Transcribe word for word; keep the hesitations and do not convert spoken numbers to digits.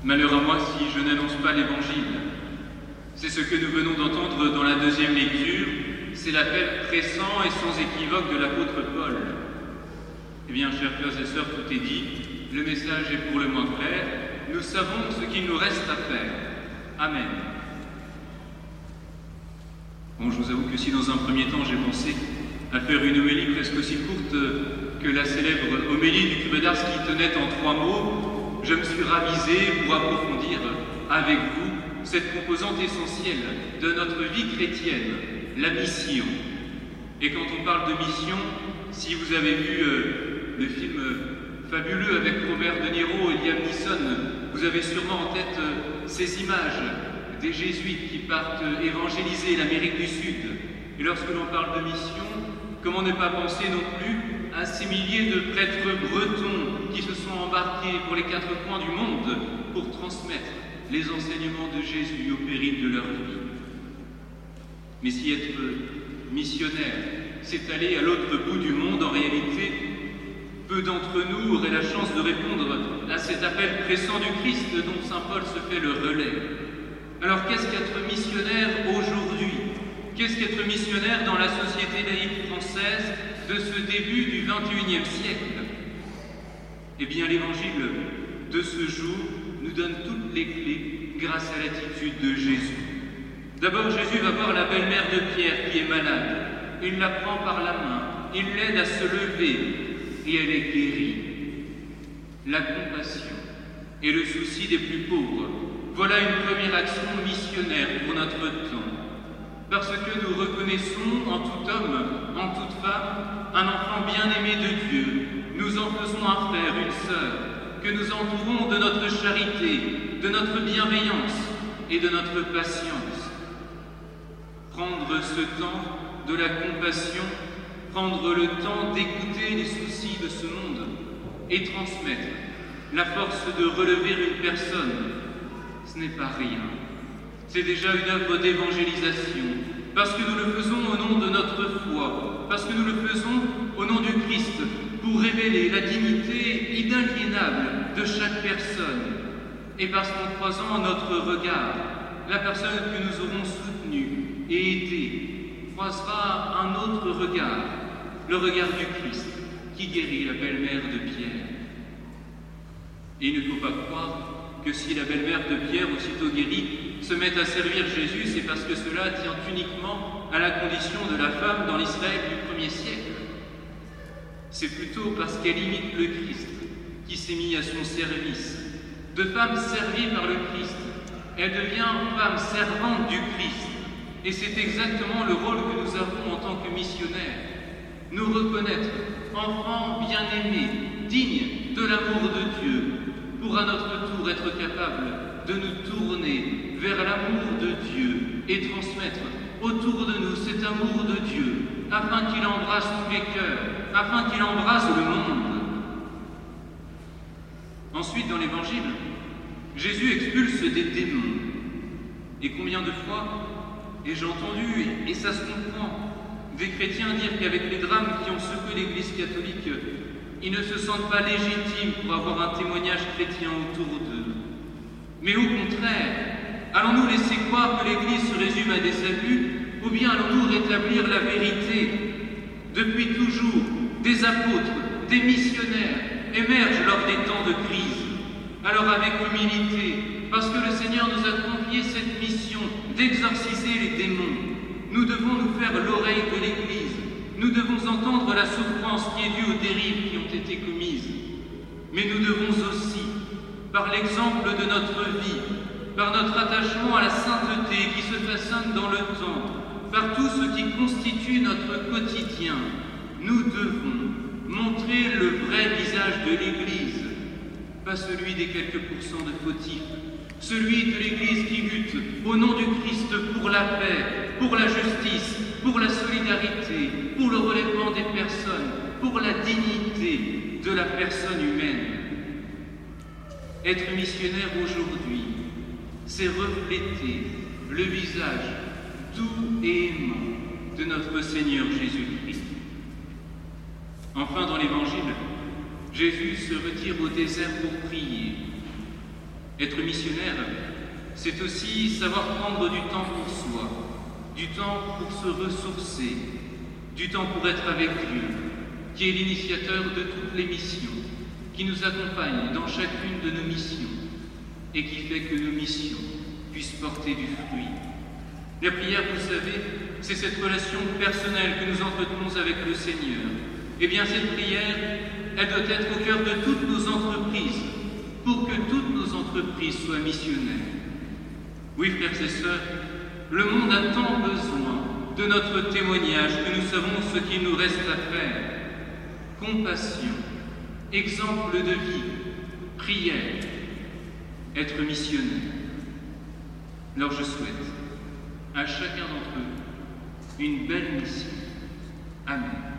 Malheur à moi si je n'annonce pas l'Évangile. C'est ce que nous venons d'entendre dans la deuxième lecture, c'est l'appel pressant et sans équivoque de l'apôtre Paul. Eh bien, chers frères et sœurs, tout est dit, le message est pour le moins clair, nous savons ce qu'il nous reste à faire. Amen. Bon, je vous avoue que si dans un premier temps j'ai pensé à faire une homélie presque aussi courte que la célèbre homélie du curé d'Ars qui tenait en trois mots, je me suis ravisé pour approfondir avec vous cette composante essentielle de notre vie chrétienne, la mission. Et quand on parle de mission, si vous avez vu euh, le film euh, fabuleux avec Robert De Niro et Liam Neeson, vous avez sûrement en tête euh, ces images des jésuites qui partent euh, évangéliser l'Amérique du Sud. Et lorsque l'on parle de mission, comment ne pas penser non plus à ces milliers de prêtres bretons qui se sont embarqués pour les quatre coins du monde pour transmettre les enseignements de Jésus au péril de leur vie. Mais si être missionnaire, c'est aller à l'autre bout du monde, en réalité, peu d'entre nous auraient la chance de répondre à cet appel pressant du Christ dont saint Paul se fait le relais. Alors qu'est-ce qu'être missionnaire aujourd'hui? Qu'est-ce qu'être missionnaire dans la société laïque française de ce début du vingt et unième siècle? Eh bien, l'évangile de ce jour nous donne toutes les clés grâce à l'attitude de Jésus. D'abord, Jésus va voir la belle-mère de Pierre qui est malade. Il la prend par la main, il l'aide à se lever et elle est guérie. La compassion et le souci des plus pauvres, voilà une première action missionnaire pour notre temps. Parce que nous reconnaissons en tout homme, en toute femme, un enfant bien-aimé de Dieu. Nous en faisons un frère, une sœur, que nous entourons de notre charité, de notre bienveillance et de notre patience. Prendre ce temps de la compassion, prendre le temps d'écouter les soucis de ce monde et transmettre la force de relever une personne, ce n'est pas rien. C'est déjà une œuvre d'évangélisation, parce que nous le faisons au nom de notre foi, parce que nous le faisons au nom du Christ, pour révéler la dignité inaliénable de chaque personne, et parce qu'en croisant notre regard, la personne que nous aurons soutenue et aidée croisera un autre regard, le regard du Christ, qui guérit la belle-mère de Pierre. Et il ne faut pas croire que si la belle-mère de Pierre, aussitôt guérie, se met à servir Jésus, c'est parce que cela tient uniquement à la condition de la femme dans l'Israël du premier siècle. C'est plutôt parce qu'elle imite le Christ qui s'est mis à son service. De femme servie par le Christ, elle devient femme servante du Christ. Et c'est exactement le rôle que nous avons en tant que missionnaires. Nous reconnaître enfants bien-aimés, dignes de l'amour de Dieu, pour à notre tour être capables de nous tourner vers l'amour de Dieu et transmettre autour de nous cet amour de Dieu, afin qu'il embrasse tous les cœurs, afin qu'il embrasse le monde. Ensuite, dans l'Évangile, Jésus expulse des démons. Et combien de fois ai-je entendu, et, et ça se comprend, des chrétiens dire qu'avec les drames qui ont secoué l'Église catholique, ils ne se sentent pas légitimes pour avoir un témoignage chrétien autour d'eux. Mais au contraire, allons-nous laisser croire que l'Église se résume à des abus, ou bien allons-nous rétablir la vérité? Depuis toujours, des apôtres, des missionnaires émergent lors des temps de crise. Alors avec humilité, parce que le Seigneur nous a confié cette mission d'exorciser les démons, nous devons nous faire l'oreille de l'Église. Nous devons entendre la souffrance qui est due aux dérives qui ont été commises. Mais nous devons aussi, par l'exemple de notre vie, par notre attachement à la sainteté qui se façonne dans le temps, par tout ce qui constitue notre quotidien, nous devons montrer le vrai visage de l'Église, pas celui des quelques pourcents de fautifs, celui de l'Église qui lutte au nom du Christ pour la paix, pour la justice, pour la solidarité, pour le relèvement des personnes, pour la dignité de la personne humaine. Être missionnaire aujourd'hui, c'est refléter le visage doux et aimant de notre Seigneur Jésus-Christ. Enfin, dans l'Évangile, Jésus se retire au désert pour prier. Être missionnaire, c'est aussi savoir prendre du temps pour soi, du temps pour se ressourcer, du temps pour être avec Dieu, qui est l'initiateur de toutes les missions, qui nous accompagne dans chacune de nos missions et qui fait que nos missions puissent porter du fruit. La prière, vous savez, c'est cette relation personnelle que nous entretenons avec le Seigneur. Eh bien, cette prière, elle doit être au cœur de toutes nos entreprises, pour que toutes nos entreprises soient missionnaires. Oui, frères et sœurs, le monde a tant besoin de notre témoignage que nous savons ce qu'il nous reste à faire. Compassion, exemple de vie, prière, être missionnaire. Alors je souhaite à chacun d'entre eux une belle mission. Amen.